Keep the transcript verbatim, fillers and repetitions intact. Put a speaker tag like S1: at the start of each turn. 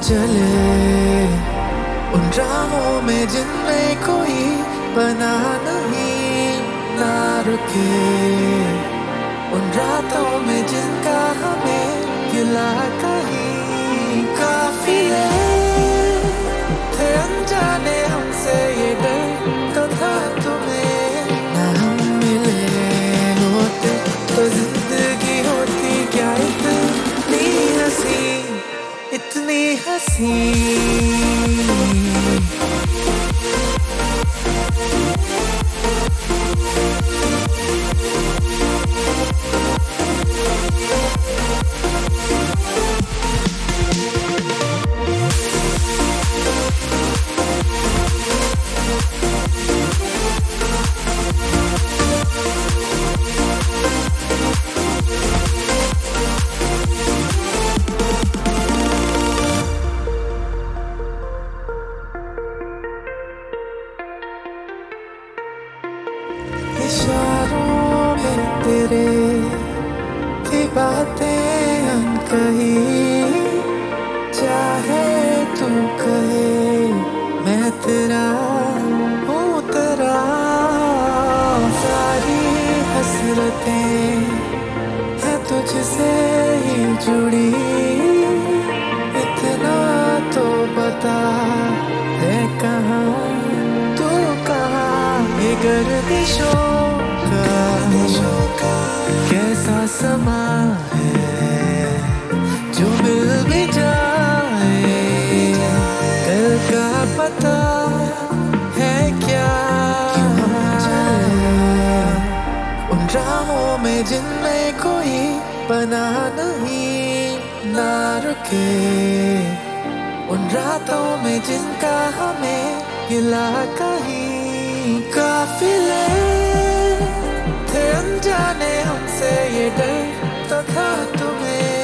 S1: चले उन राहों में जिनमें कोई बना नहीं ना रुके, उन रातों में जिनका हमें गिला कहीं। काफिले थे अनजाने हमसे ये डर तो था तुम्हें, ना हम मिले होते तो जिंदगी होती क्या इतनी हंसी, इतनी हंसी। इशारों में तेरे थी बातें अनकही, चाहे तू कहे मैं तेरा हूँ तेरा। सारी हसरतें हैं तुझसे ही जुड़ी, इतना तो बता है कहाँ तू कहाँ। ये गर्दिशों का कैसा समा है जो मिल भी जाए, कल का पता है क्या। उन राहों में जिनमें कोई बना नहीं ना रुके, उन रातों में जिनका हमें गिला कहीं। काफिले थे अनजाने हमसे ये डर तो था तुम्हें,